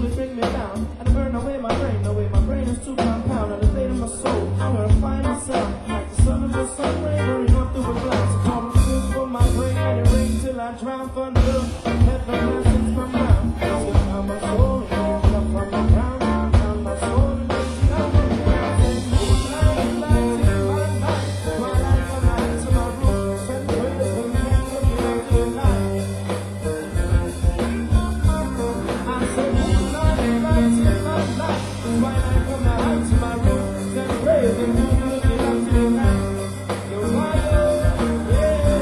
slowly bring me down and burn away my brain. The way my brain is too compound and the state of my soul. I'm gonna find myself like the sun of the sun ray burning up through the clouds. So call me food for my brain and it rain till I drown for the love. Let the blessings come down. It's just how my soul is up from the ground. Now my soul is up from the ground. Moonlight, light in my life. Twilight when I enter my room. Send prayers when I'm looking into the night. I say moonlight, light in my life. Twilight when I enter my room. Send prayers when I'm looking into the night. You're wild, yeah.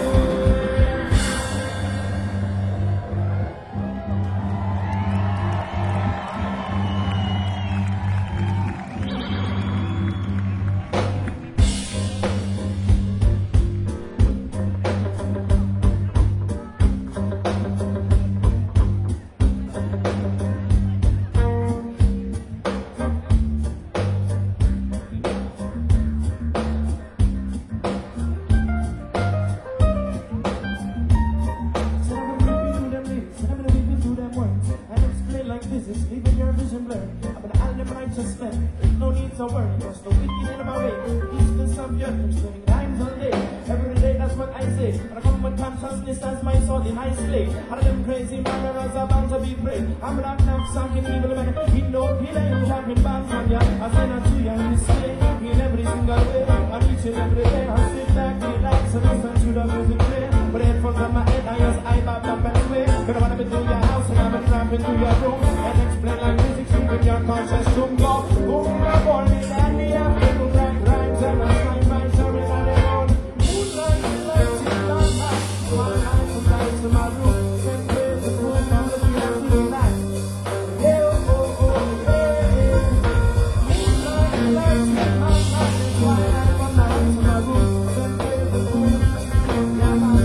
Leaving your vision blurred. I'm an island righteous man. There's no need to worry. Cause the wicked in my way. Eastern subject, spending times all day. Every day, that's what I say. And I come with consciousness as my sword in I slay. All of them crazy murderers are bound to be prey. I'm black now, sunken evil man. He no killer, I'm jumping back from ya. I say not to you, I'm display. In every single way. I'm eaching every day. I sit back, relax, and listen to the music play. But headphones on my head, I just eye back up anyway. Gonna wanna be through your house and I'm gonna ramp into your room. And explain like music, keeping your conscience to go. Boom, I'm born in India. People like rhymes and I find my story on their own. Moonlight, light in my life. One night from night to my room. Send praise to whom I'm looking into the night. Hey, oh, oh, oh, hey. Moonlight, light in my life. One night from night to my room. Send praise to whom I'm looking into the night.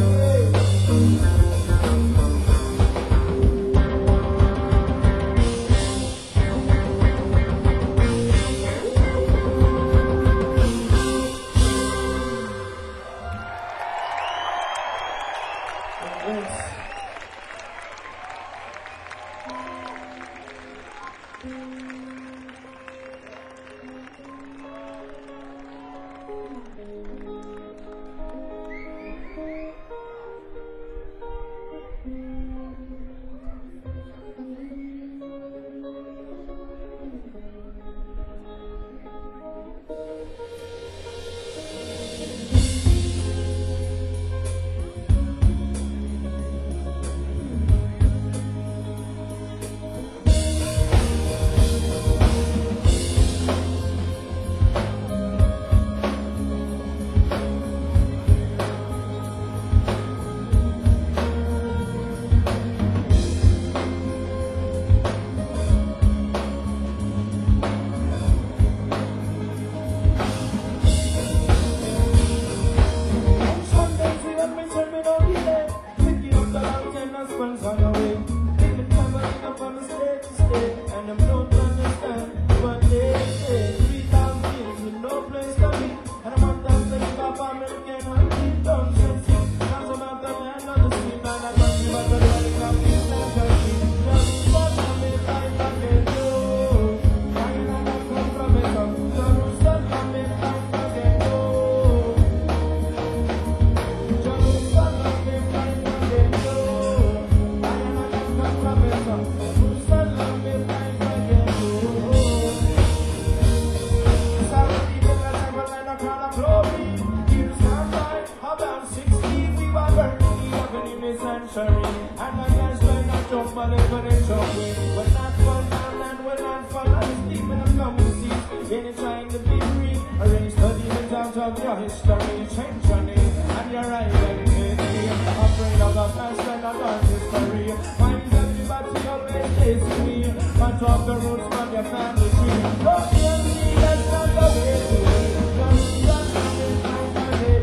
History, change your name, and your identity. Afraid of the past and of our history. Find everybody always chasing me. Cut off the roots from your family tree. Don't tell me that's not the way to live. Just stand in my way.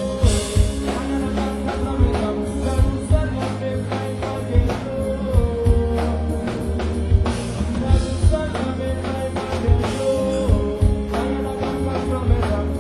I'm gonna come from the come. Just stand up in my way. Just stand up in my way. I'm gonna come from the come.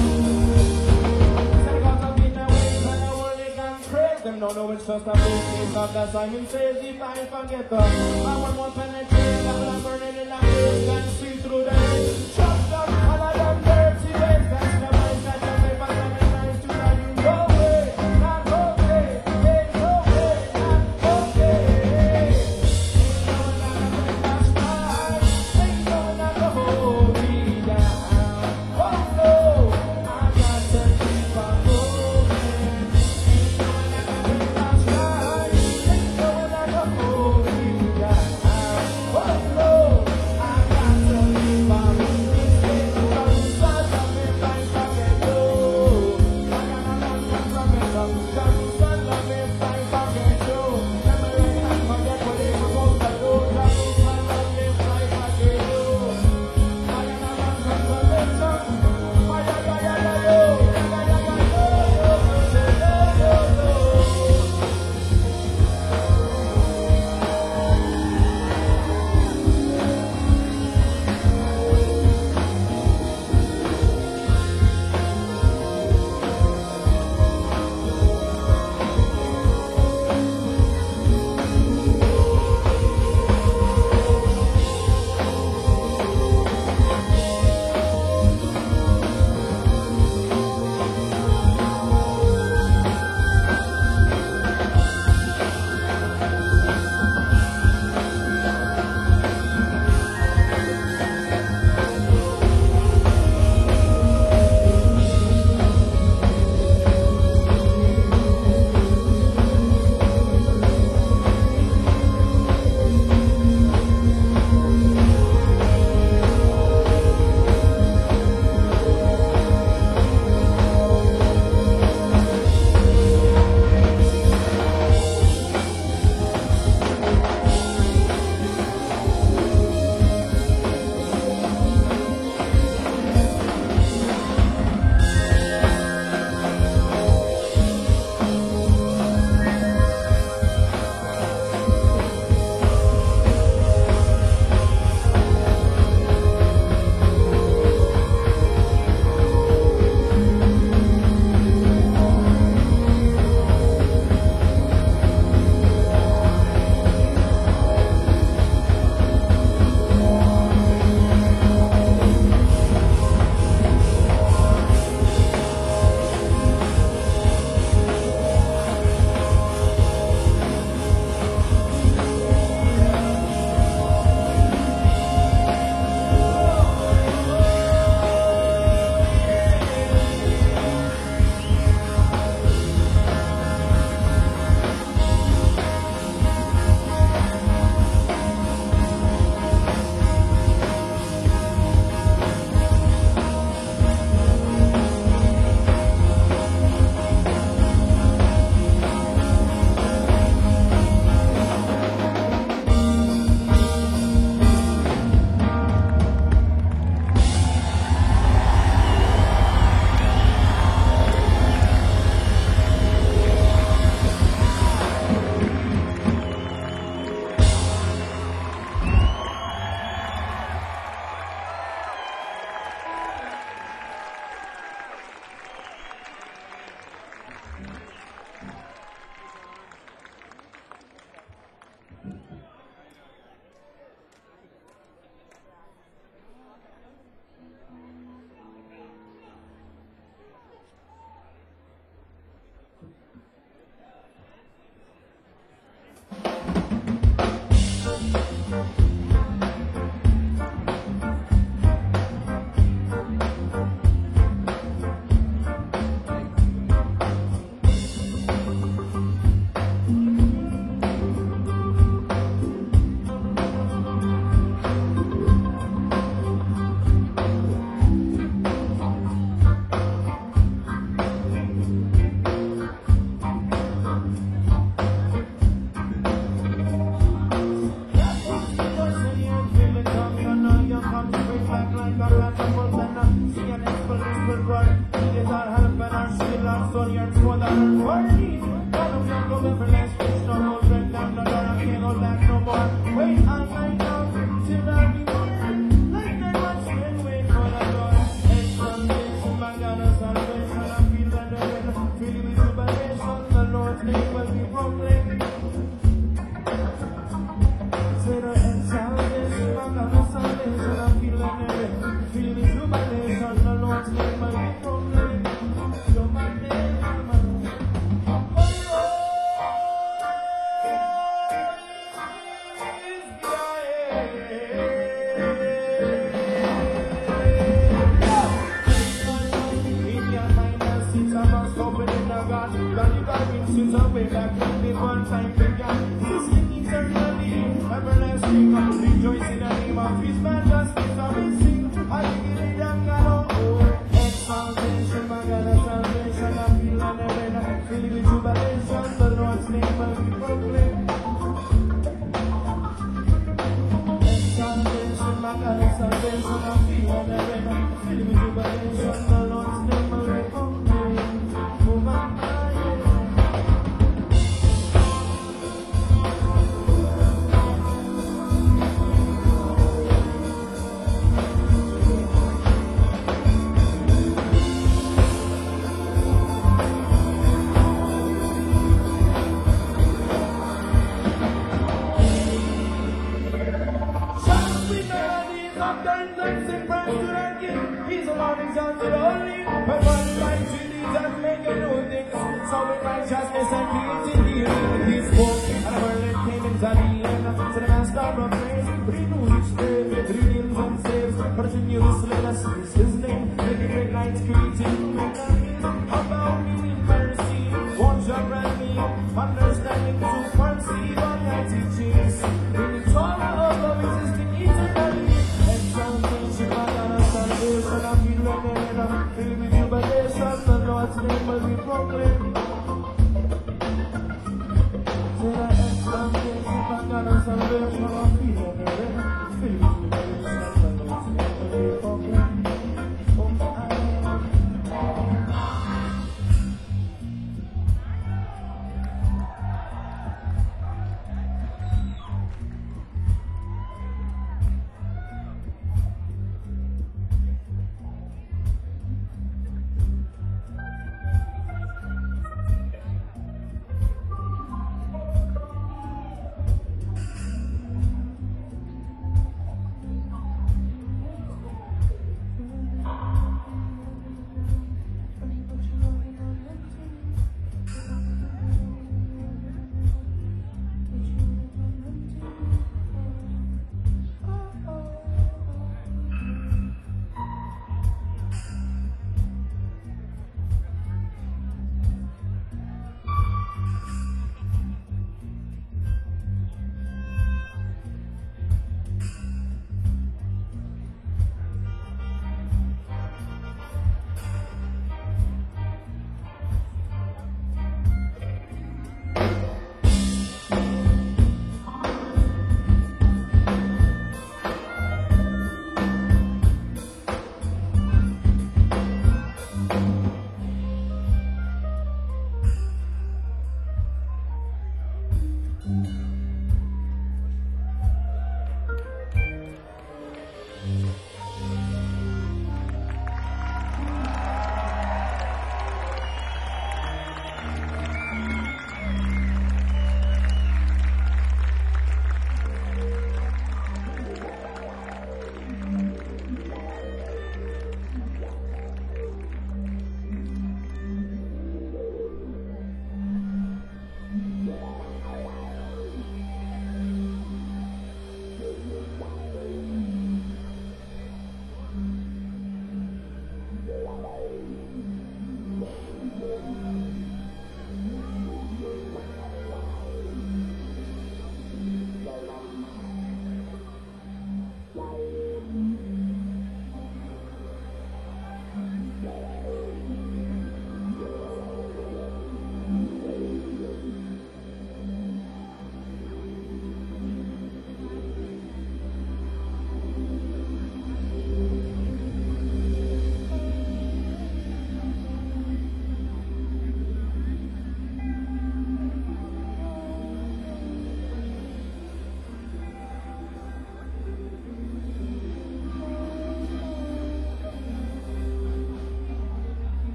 Don't know it's just a business. Because the Simon says if I forget her, I want more penetrate, that will burn in the face and see through the haze. Chop down all of them dirty ways. That's the mind that you make us and it's nice to tell you no way, not okay, hey, no way, not okay. Ain't no one not gonna make us cry, ain't no one not gonna hold me down. Oh no, I got to keep on moving. Ain't no one not gonna make us cry, ain't no one not gonna hold me down. Oh no, I got to keep on moving. times I sing praise to the King. He's a man exalted only. But one life to these and make a new things. So with righteousness and peace in the earth. He spoke and the world came into being. So the master of praise, renew each day with redeems and saves. Continue to slay us, is his name. Make a great light, creating to make a meal. About me in mercy, watch your brand me. Understanding to conceive on thy teachings. Bringing sorrow of existing eternally. Exaltation, Madonna, salvation, I feel like the head of fill with jubilation. The Lord's name will be proclaimed. Say that exaltation, Madonna, salvation, I feel like the head of fill with jubilation. The Lord's name will be proclaimed.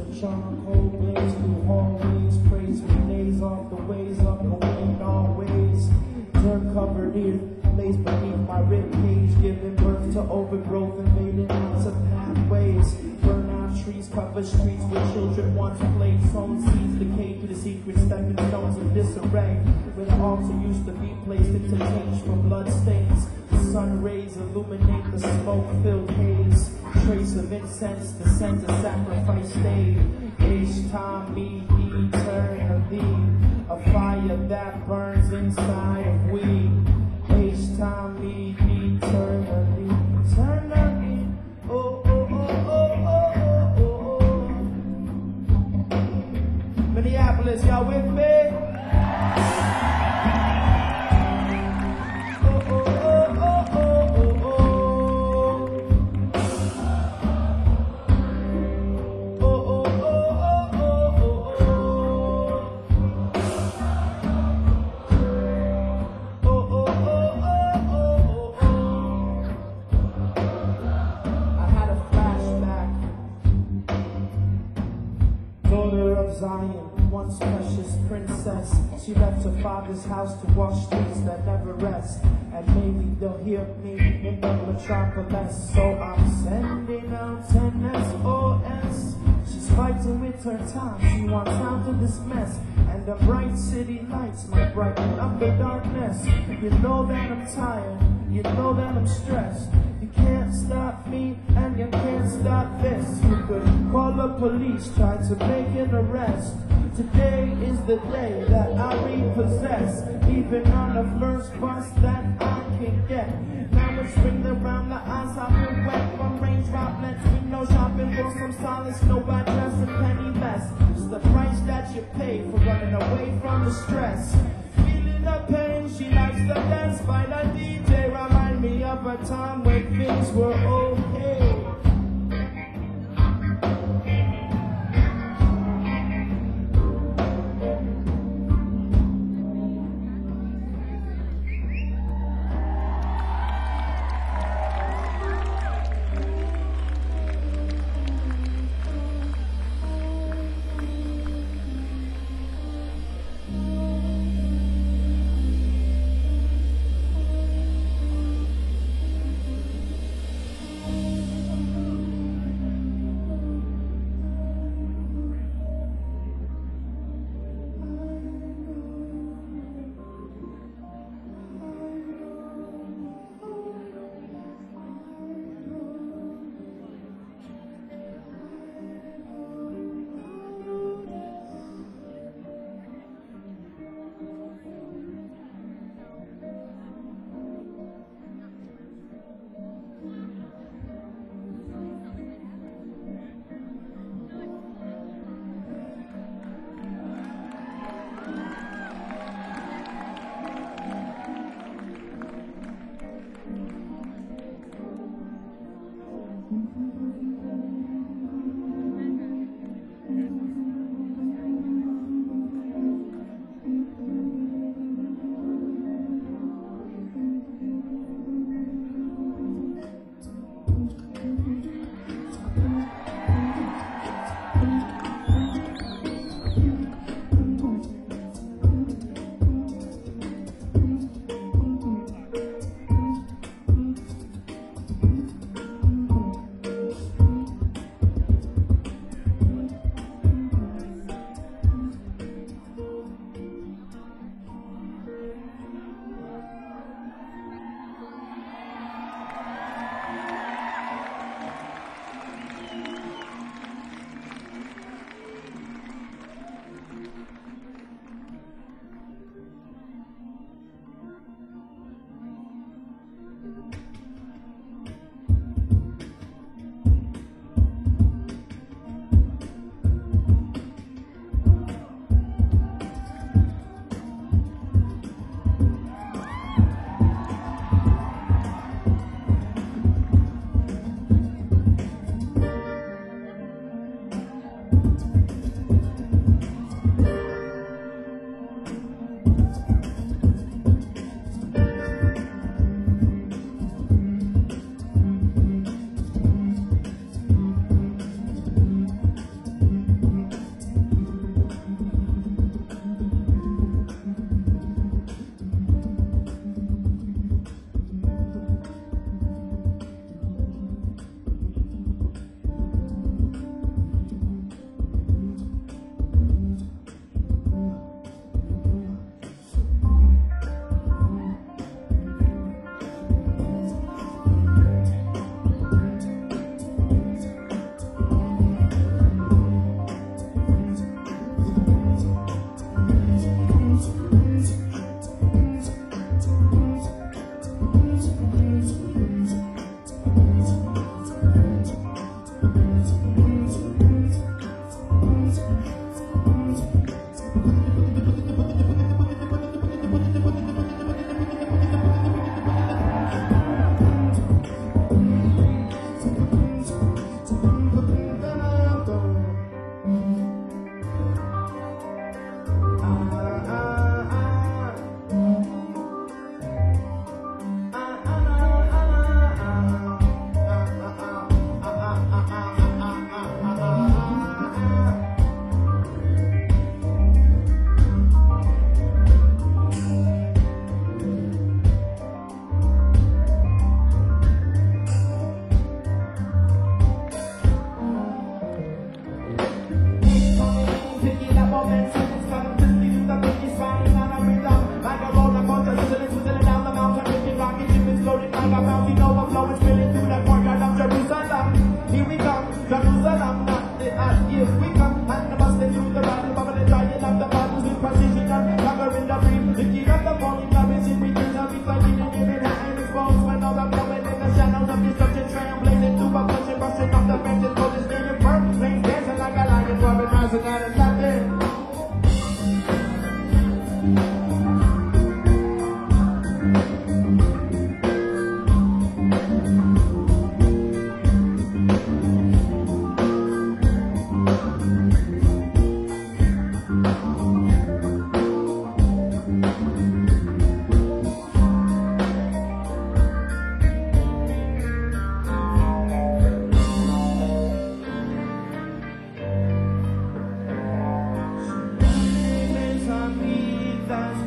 charcoal blaze through hallways, praise for days off the ways up the wind always. Dirt covered earth lays beneath my rib cage, giving birth to overgrowth, invading lots of pathways. Burn out trees cover streets where children once played. Sown seeds decay through the secret stepping stones of disarray, where the altar used to be placed into change for blood stains. The sun rays illuminate the smoke-filled haze. Trace of incense, the scent of sacrifice stayed. Ishtar me eternally, a fire that burns inside of we. Ishtar me eternally, eternally. Oh, oh, oh, oh, oh, oh, oh. Minneapolis, y'all with me? Zion, once precious princess, she left her father's house to walk streets that never rest. And maybe they'll hear me in the metropolis, so I'm sending out an SOS. She's fighting with her time, she wants out of this mess. And the bright city lights might brighten up the darkness. You know that I'm tired, you know that I'm stressed. You can't stop me and you can't stop this. You could call the police, try to make an arrest. Today is the day that I repossess, even on the first bus that I can get. Now it's spring around the eyes, I've been wet from rain droplets. We know shopping for some solace, no address a penny less. It's the price that you pay for running away from the stress. Feeling the pain, she likes the dance by the DJ. Remind me of a time when things were okay.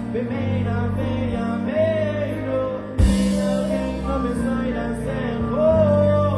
We may not be a made, we can come inside and say, oh.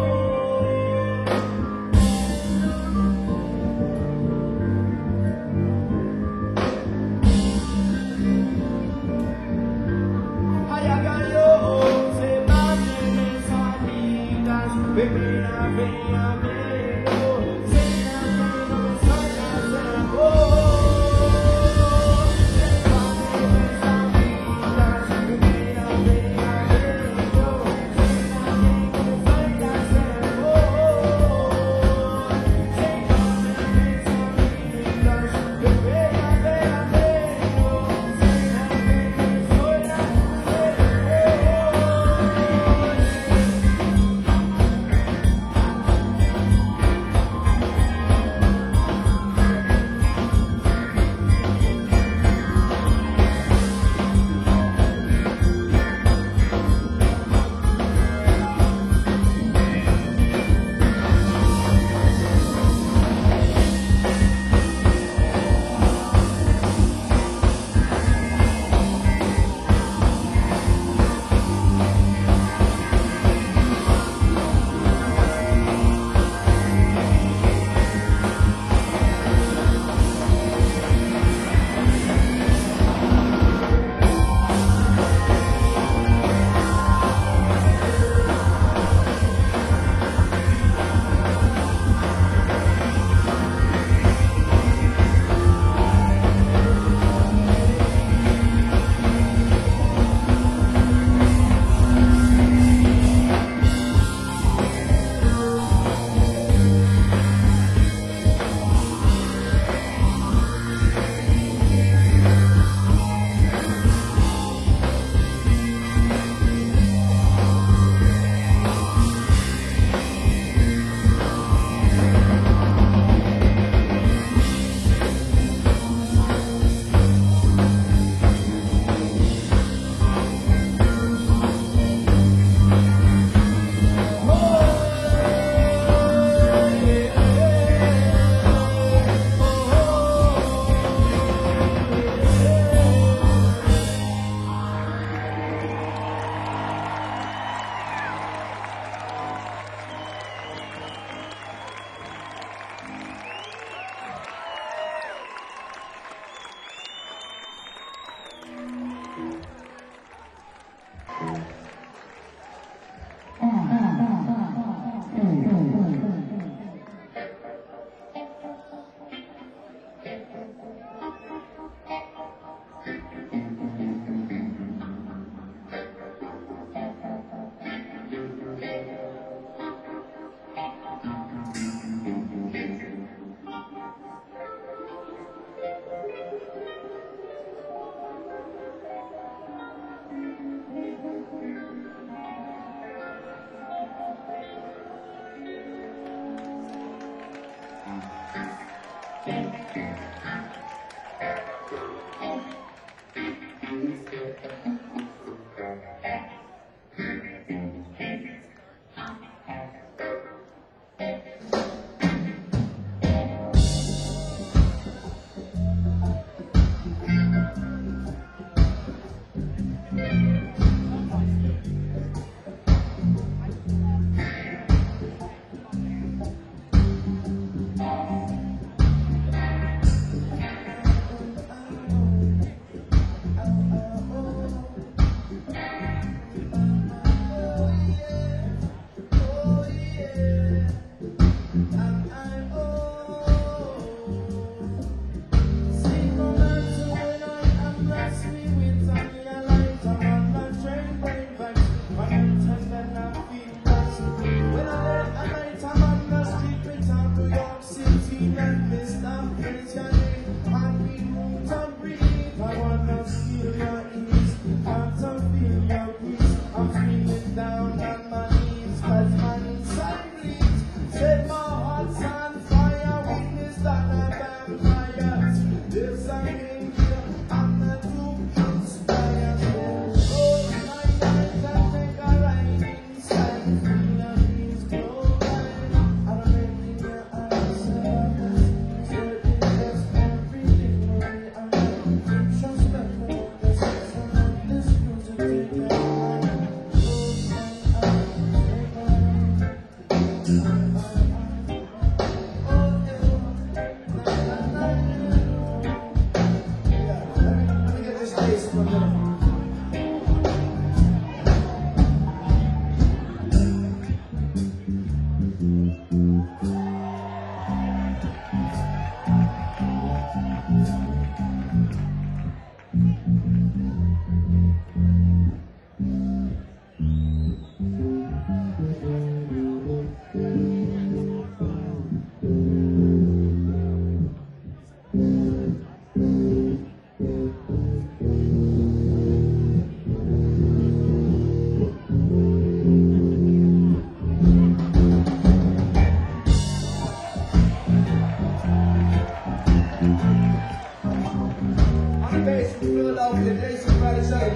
On the bass from Philadelphia, Jason Fraticelli.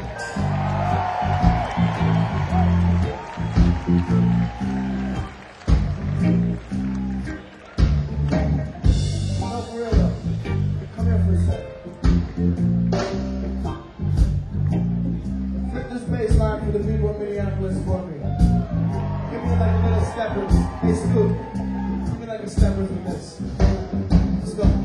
No, for real though. Come here for a sec. Flip this bass line for the people in Minneapolis for me. Give me like a little steppers. Hey Scoop, give me like a steppers with this. Let's go.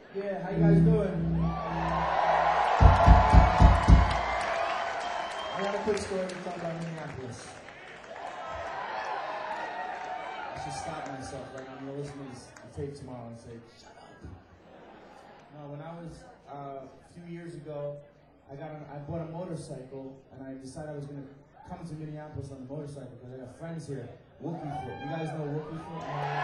Yeah, how you guys doing? I got a quick story to tell about Minneapolis. I should stop myself right now. I'm gonna listen to this tape tomorrow and say, shut up. No, when I was a few years ago, I bought a motorcycle and I decided I was gonna come to Minneapolis on a motorcycle because I got friends here. Wookie Foot. You guys know Wookie Foot?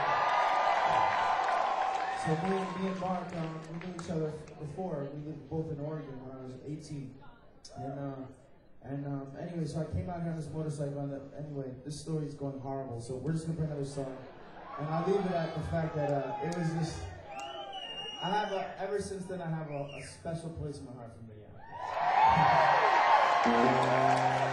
So me and Mark, we knew each other before. We lived both in Oregon when I was 18. Anyway, so I came out here on this motorcycle. Anyway, this story is going horrible. So we're just gonna play another song, and I'll leave it at the fact that it was just. Ever since then, I have a special place in my heart for Minneapolis.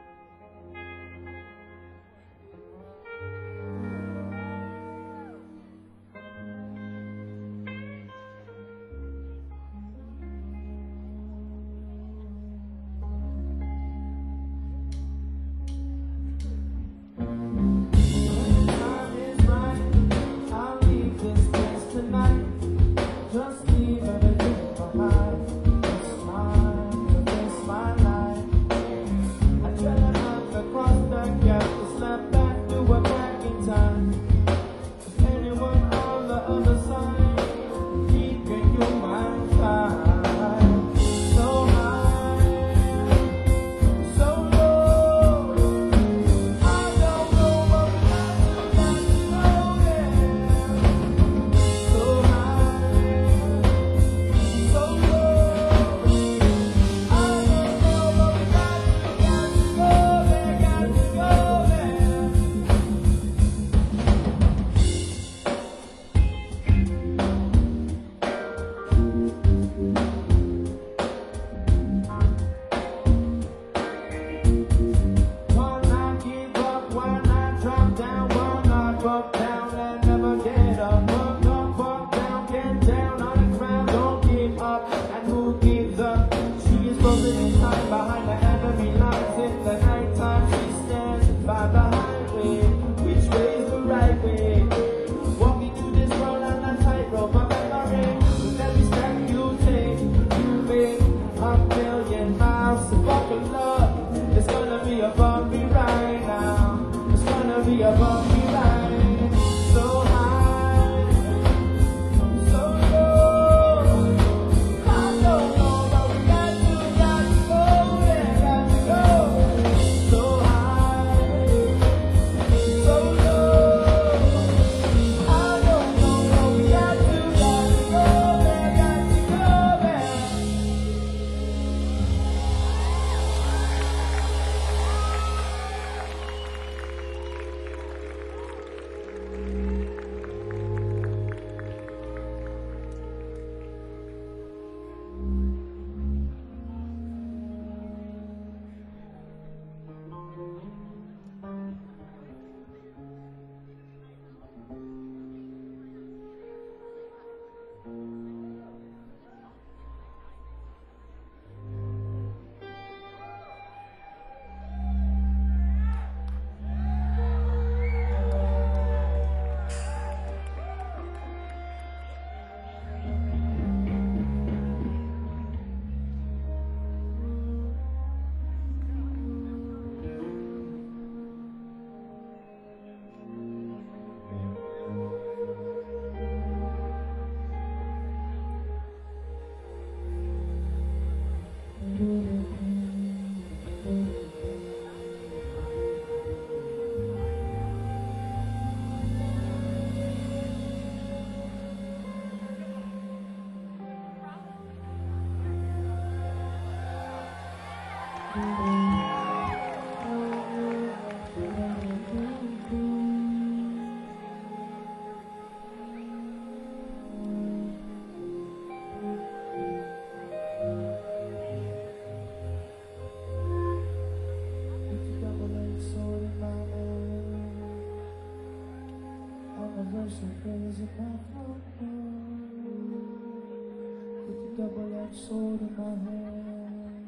Double-edged sword in my hand,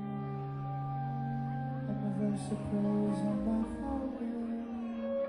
and the verse of praise on my forehead.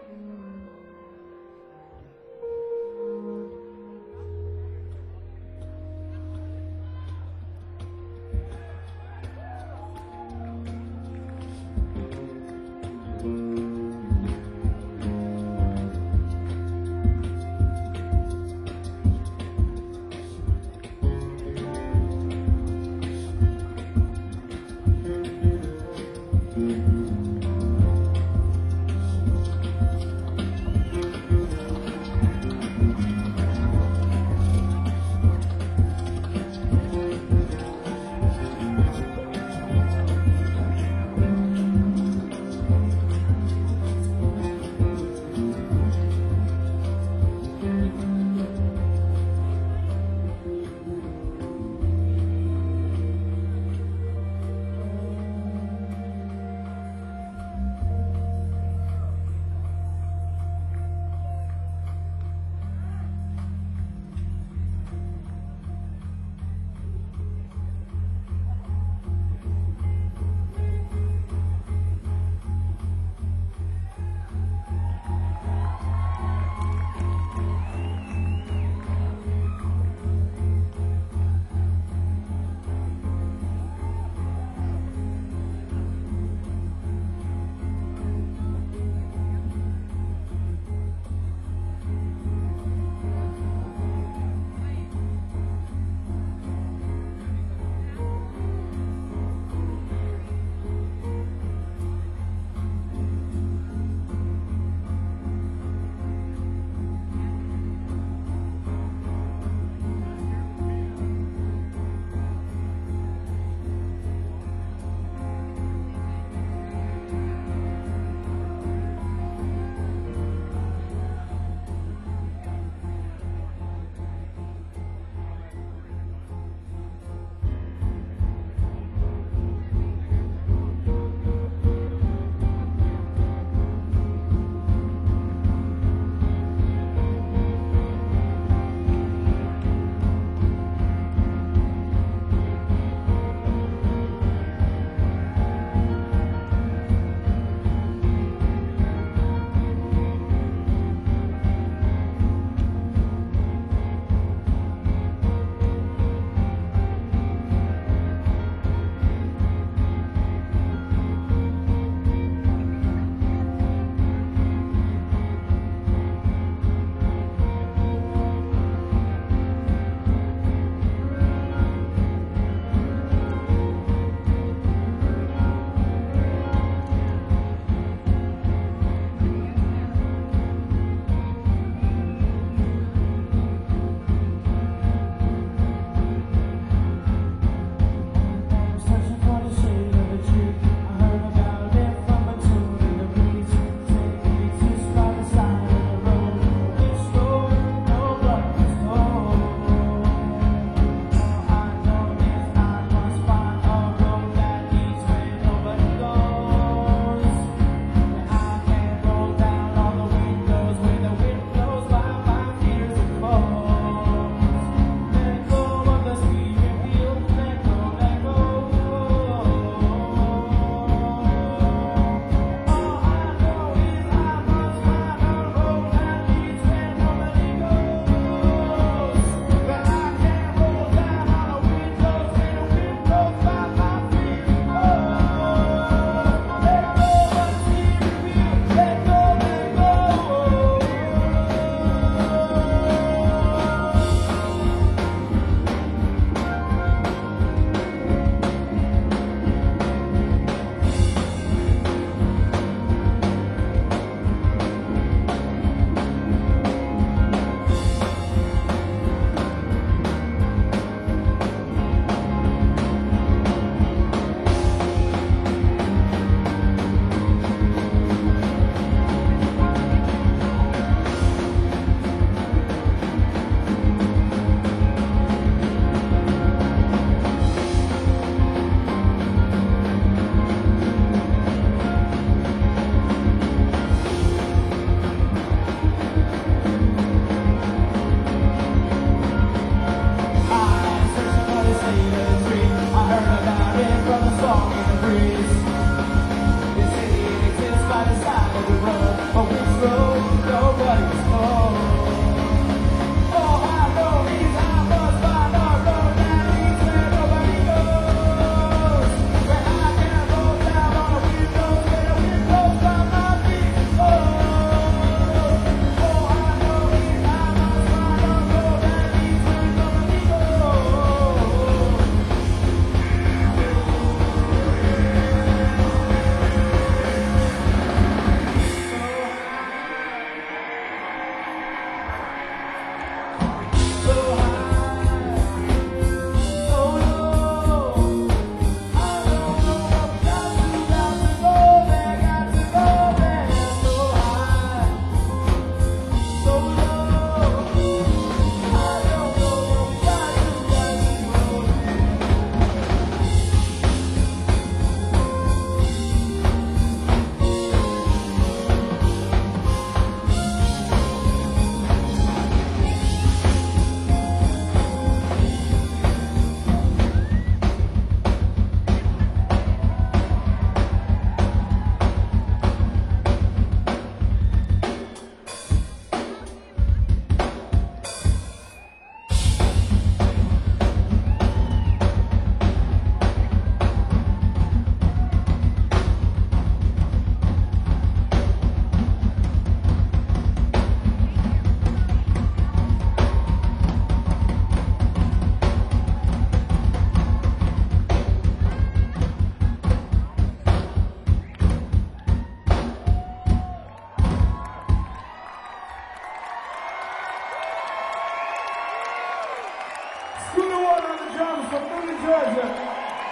Georgia.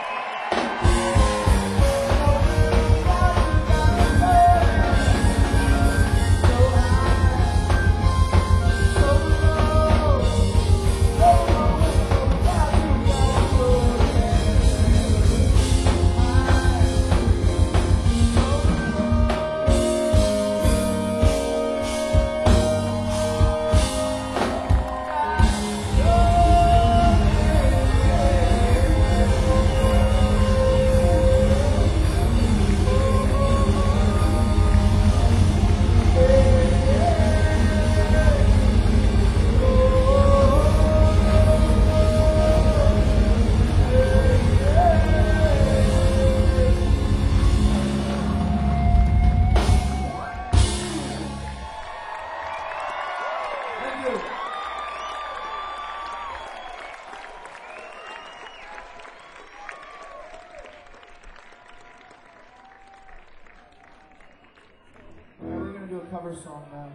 We're gonna do a cover song now.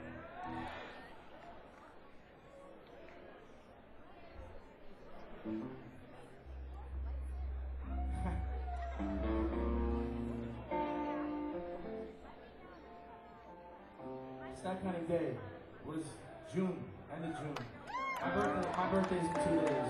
It's that kind of day. It was June, end of June. My birthday's in 2 days.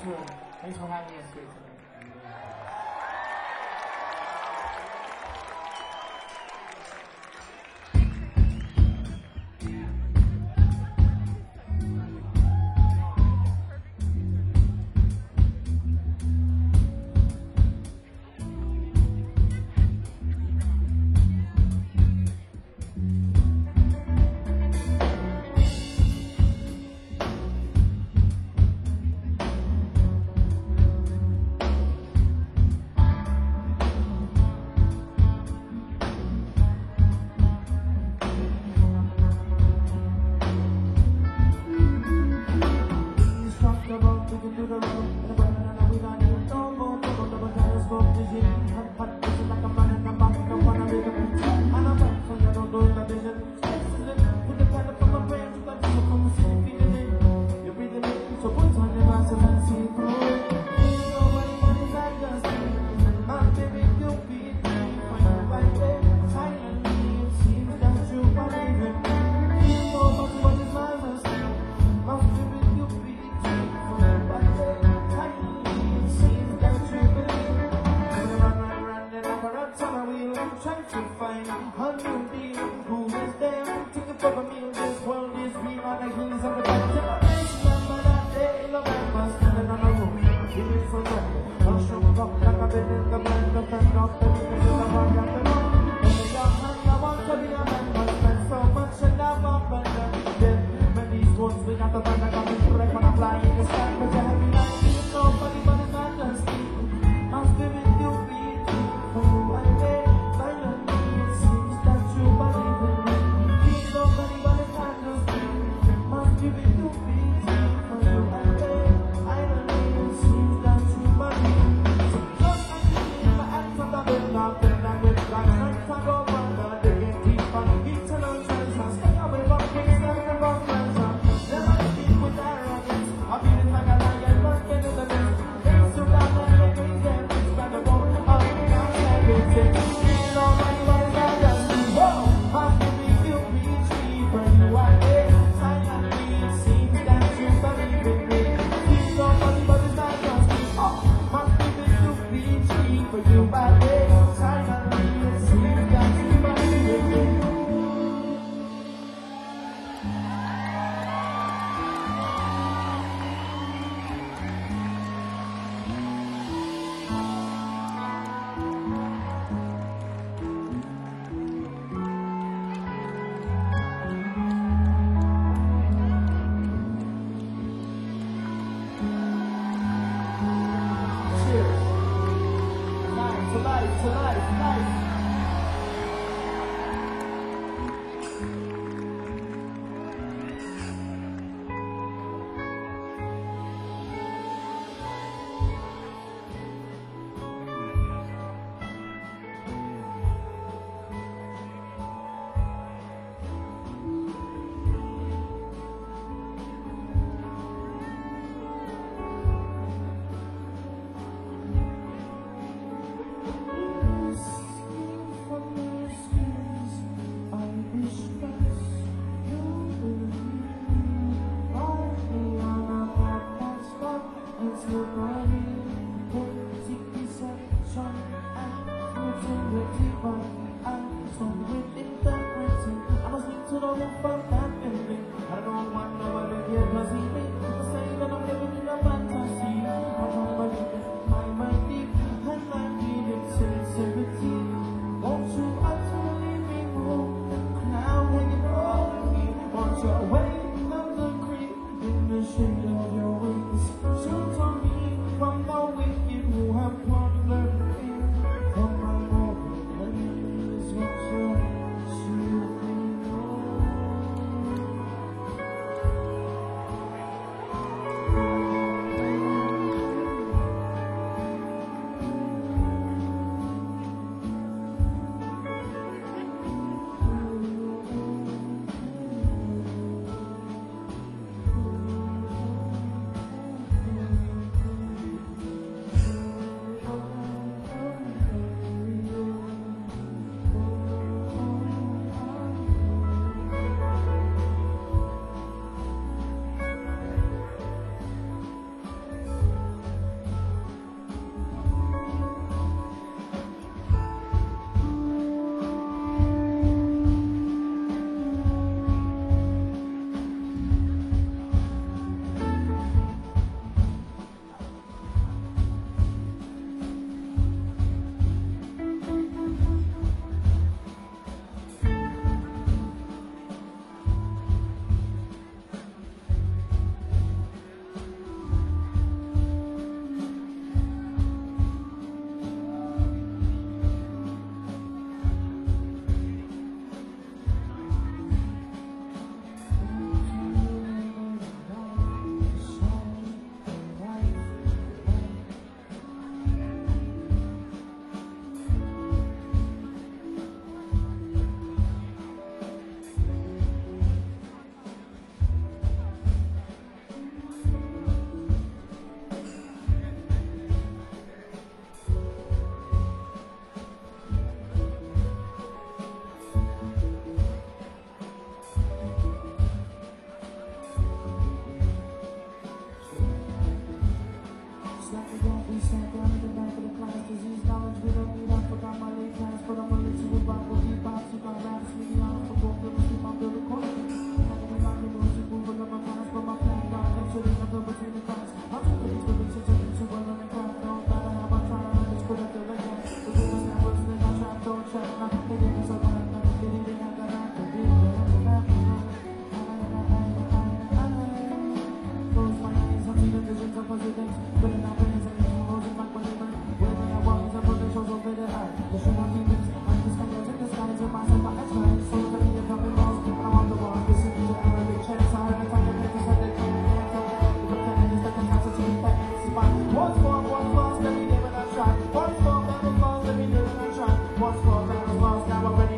soon. Thanks for having us here tonight.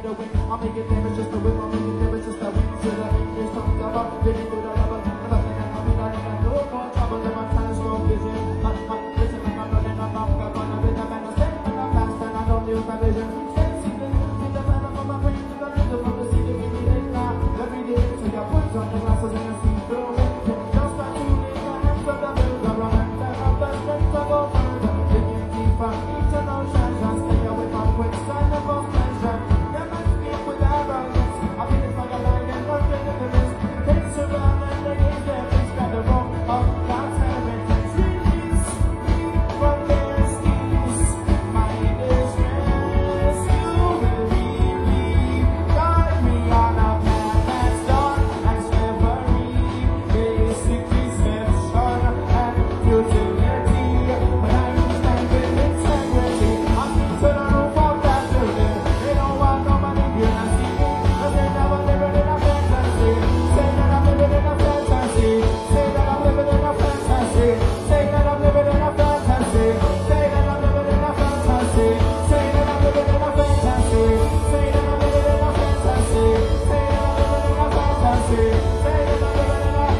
the win. I'll make it damage just to win. I'll make it damage just to win. So the English comes about, baby, do the level. And I think I'm in I no more trouble in my transform vision. Hot, hot, listen, I'm not running, I'm not gonna rhythm. And I stay when I'm fast and I don't lose my vision. Stay seated, see the man from my brain to the rhythm of the city. Every day now, every day. So you put on the glasses and I see through it. Just start to make the hands of the builder. Remember of the strength to go further. Digging deeper, eternal treasure. Stay away from quicksand of all pleasure. Never speak with arrogance. I mean it's like a line and not in the mist. Takes a run and the game's there. It's got the rope of God's heaven. Release me from their schemes. My distress, you will relieve. Guide me on a path that's dark and slippery. Basic deception and futility. But I stand with integrity. I'm to the roof of that building. They don't want nobody here to see me. Cause they never living in a fantasy. Say that I'm living in a fantasy. Say that I'm living in a fantasy. Say that I'm living in a fantasy. Say that I'm living in a fantasy. Say that I'm living in a fantasy. Say that I'm living in a fantasy. Say that I'm living in a fantasy. Say that I'm living in a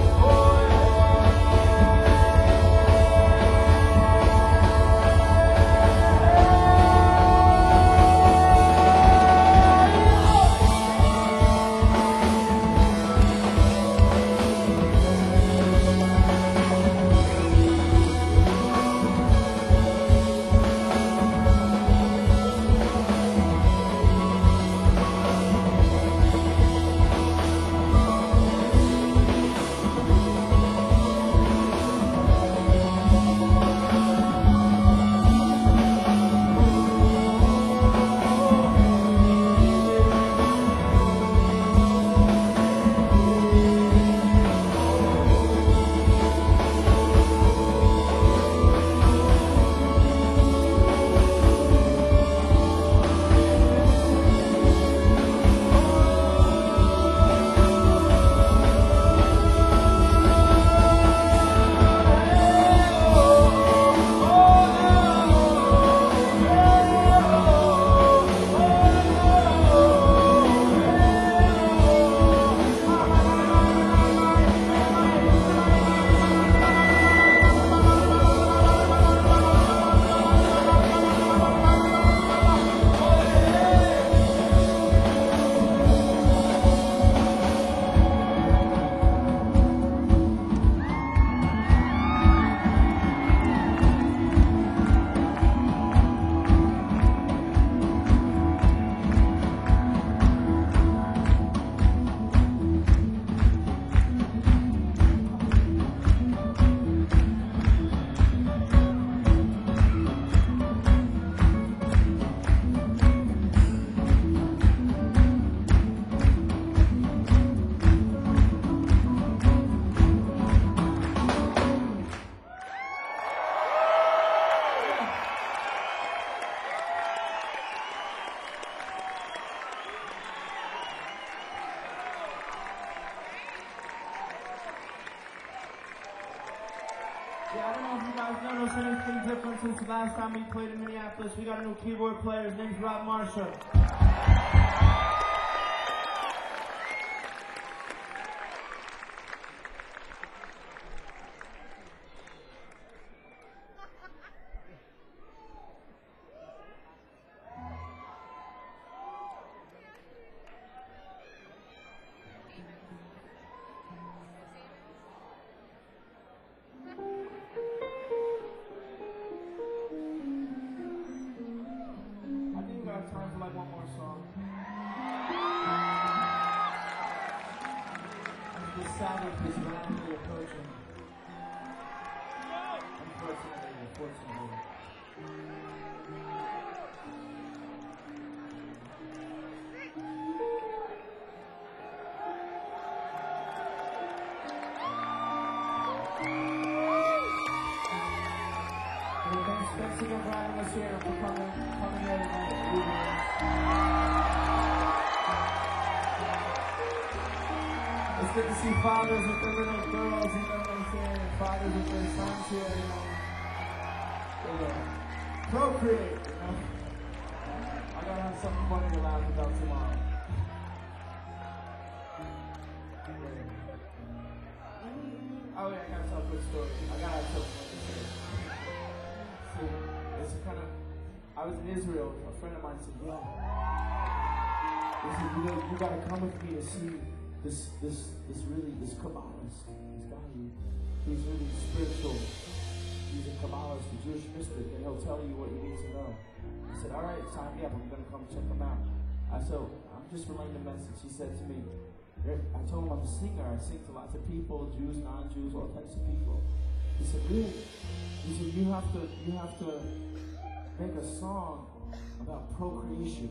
Yeah, I don't know if you guys noticed anything different since the last time we played in Minneapolis. We got a new keyboard player. His name's Rob Marshall. Time for like one more song. This Sabbath is rapidly approaching. Unfortunately. Thanks again for having us here, for coming here tonight. It's good to see fathers with their little girls, you know what I'm saying? And fathers with their sons here, you know. Procreate, you know? I gotta have something funny to laugh about tomorrow. quick story. I gotta tell you what this is. See, it's kind of. I was in Israel. A friend of mine said, "Yeah." He said, "You gotta come with me to see this Kabbalist. This guy who's really spiritual. He's a Kabbalist, a Jewish mystic, and he'll tell you what you need to know." I said, "All right, sign me up. I'm gonna come check him out." I said, "I'm just relaying the message." He said to me, I told him I'm a singer. I sing to lots of people, Jews, non-Jews, all types of people. He said, "Really?" He said, you have to make a song about procreation."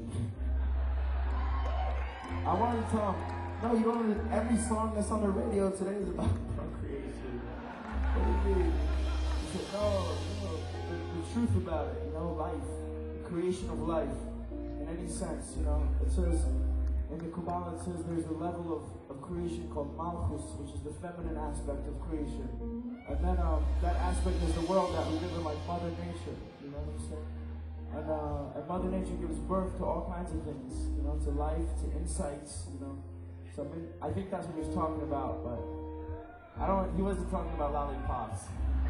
I wanted to tell him, "No, you don't. Every song that's on the radio today is about procreation." What do you mean? He said, "No, the truth about it, life, the creation of life, in any sense, It says, in the Kabbalah, it says there's a level of creation called Malchus, which is the feminine aspect of creation. And then that aspect is the world that we live in, like Mother Nature, you know what I'm saying? And Mother Nature gives birth to all kinds of things, to life, to insights, So I think that's what he was talking about, but he wasn't talking about lollipops.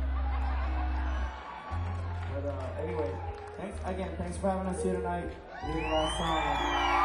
But anyway, thanks for having us here tonight. This is the last song.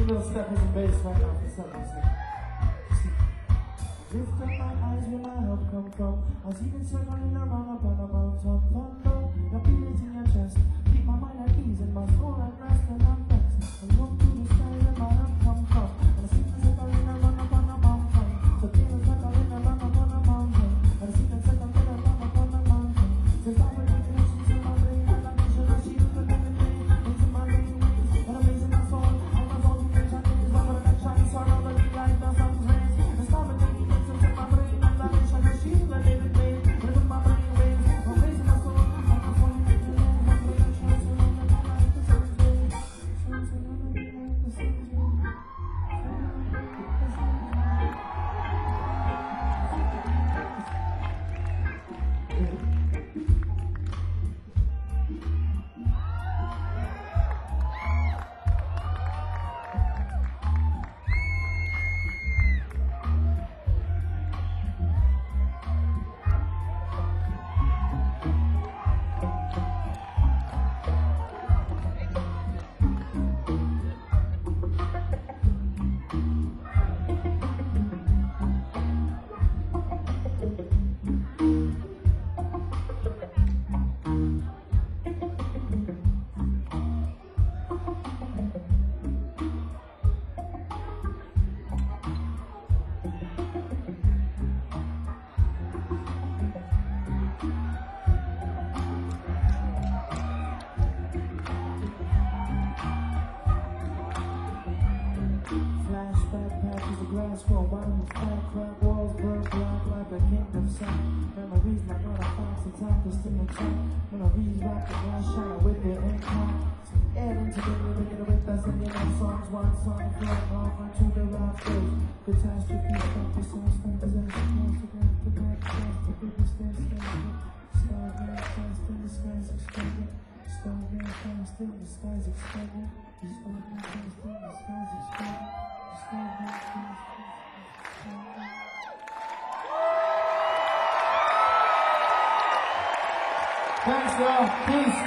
little step in the bass right now for some reason. Lift up my eyes where my help come from. I see them circling around upon a mountain thunder. The feelings in your chest keep my mind at ease and my soul at rest and I'm vexed. I look to the sky where my help come from. And I see them circling around upon a mountain. The feelings circling around upon a mountain. And I see them circling around upon a mountain. Since I was connections in my brain and I make sure I see you with everything into my brain waves. And I'm raising my soul and my soul to make changes. I'm gonna make shine surround me like the sun's rays. And stop and take it into my brain and I make sure I see you with everything into my brain waves. I'm raising my soul and my soul to make changes. I'm gonna make shine surround me like the sun's rays. Shine surround me like the sun's rays. Flashback patches of grass grow wild, flat crack walls burn black like a kingdom sun. Memories like what I found some time to still in time. Memories wrap the glass shadow with their income. So add into the living with us and your own songs. One song flowing off onto the rafters. Catastrophe, stop the song, stop disaster, close to death, the back, fast, the biggest dance, star very fast in the skies expanding. Star very fast in the skies expanding. Star very fast in the skies expanding. Thanks, y'all. Peace.